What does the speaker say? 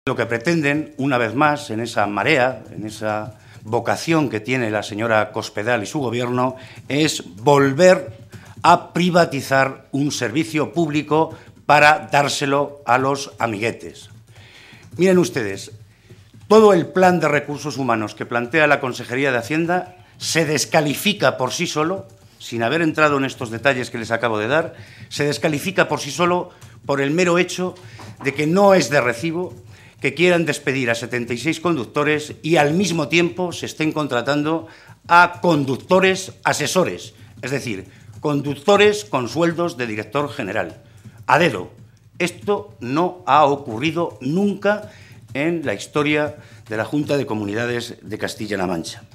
Lo que pretenden, una vez más, en esa marea, en esa vocación que tiene la señora Cospedal y su gobierno, es volver a privatizar un servicio público para dárselo a los amiguetes. Miren ustedes, todo el plan de recursos humanos que plantea la Consejería de Hacienda se descalifica por sí solo, sin haber entrado en estos detalles que les acabo de dar, se descalifica por sí solo por el mero hecho de que no es de recibo que quieran despedir a 76 conductores y al mismo tiempo se estén contratando a conductores asesores, es decir, conductores con sueldos de director general. A dedo. Esto no ha ocurrido nunca en la historia de la Junta de Comunidades de Castilla-La Mancha.